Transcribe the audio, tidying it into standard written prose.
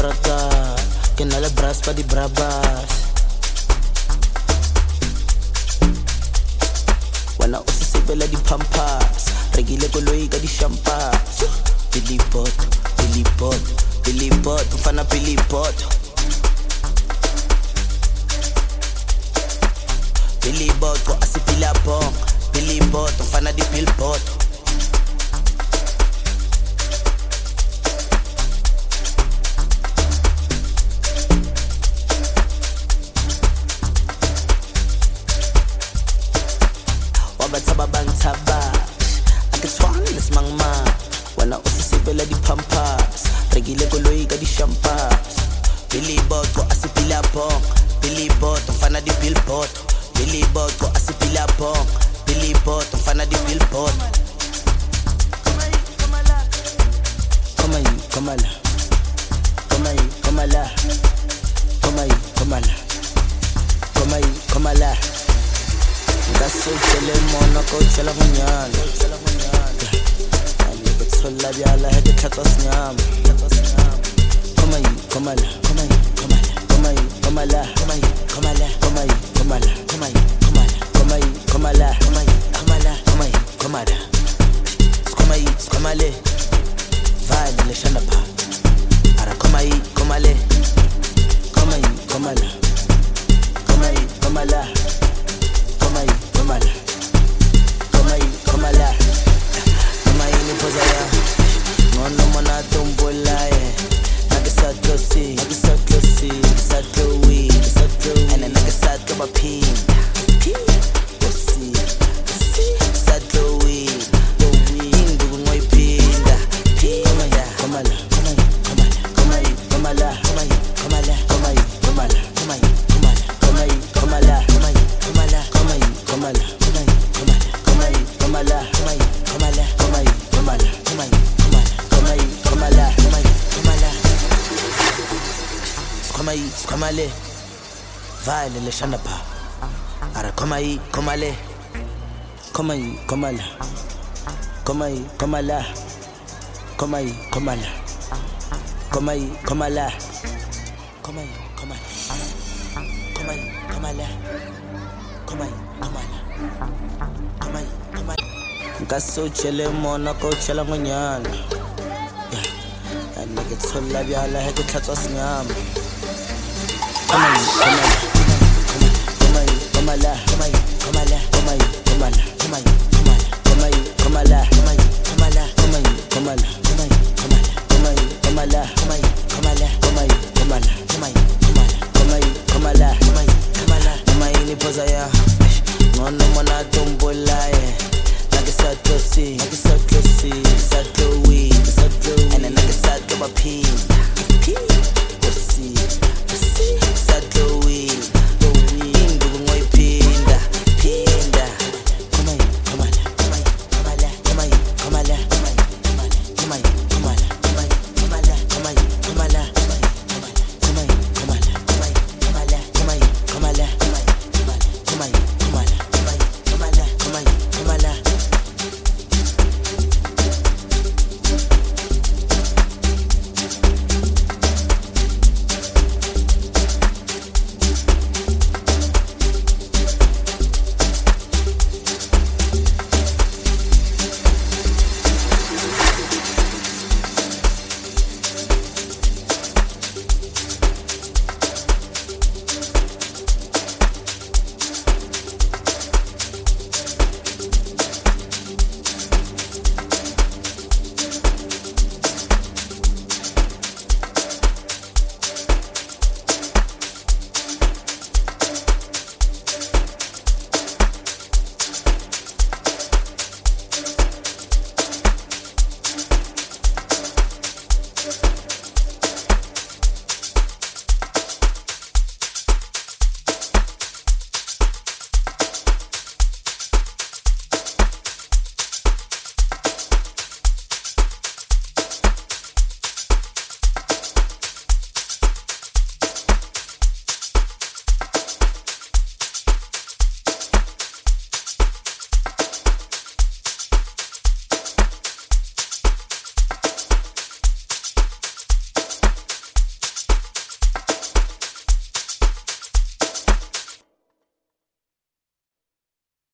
kontrata, ke na le brass pa di brabas. Wana o se sebela di pampas, regile koloi ka di champagne. Billy Bot, mfana Billy Bot. Billy Bot ko asipila bong, Billy Bot mfana di billboard. Wabataba bantaba, akitshwane lesimangma. Wana o se sebela di pampas, regile koloi ka di champagne. Billy Bot ko asipila bong, Billy Bot mfana di billboard. Billy Bot ko asipila bong, Billy Bot mfana di billboard. Komala. Ngasutshele mona ko tshela ngonyana. Ane ke tsolla byala he ke tlhatsa senyama. Komala. Skomale. Vale le shana pa. Ara komala. Ini pozaya. Ngono mona tumbola ye. Nagisatlo we. And nagisatlo bapinda. Osi. Satlo we. Induku ngoyipinda. Komala. Komale. Vale le shana pa. Ara komale. Komala. Ngasutshele mona ko tshela ngonyana. Ane ke tsolla byala he ke tlhatsa senyama. Ini pozaya. Ngono mona tumbola ye. Nagisatlo we. And nagisatlo bapinda. Osi. Satlo